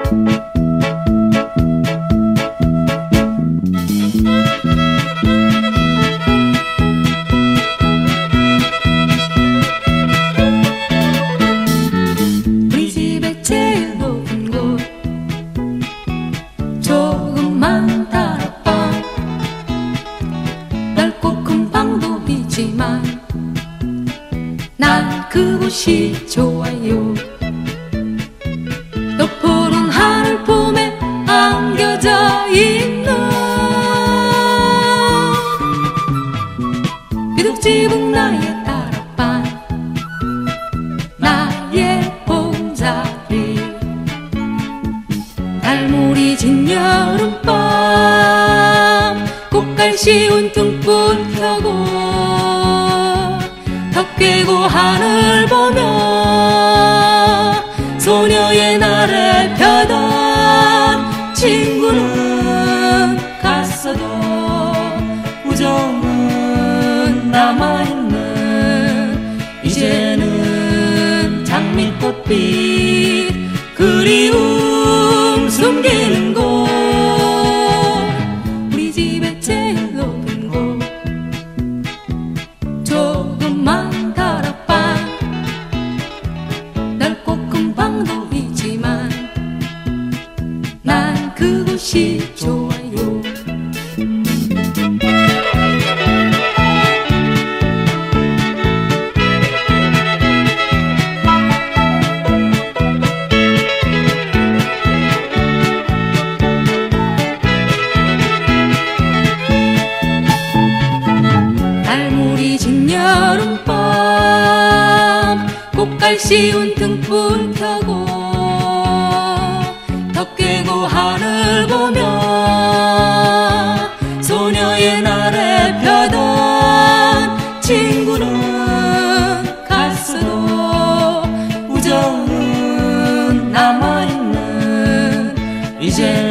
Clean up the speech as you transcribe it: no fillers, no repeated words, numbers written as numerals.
우리 집에 제일 높은 곳 조그만 다락방, 넓고 큰 방도 있지만 난 그곳이 좋아요. 또 푸른 하늘 품에 안겨져 있는 비둑지붕 나의 다락방, 나의 봄자리. 달무리 진 여름밤, 꽃갈 씌운 등불 켜고 덕 깨고 하늘 보며 소녀의 나를 펴던 친구는 갔어도 우정은 남아있는, 이제는 장미꽃빛 그리움 숨기는 곳. 우리 집에 제일 높은 곳 조그만 다락방, 넓고 큰 방도 있지만 난 그곳이 좋아요. 달무리 진 여름밤, 꽃갈 씌운 등불 켜고 덕 깨고 하늘 보며 소녀의 나를 펴던 친구는 갔어도 우정은 남아있는, 이제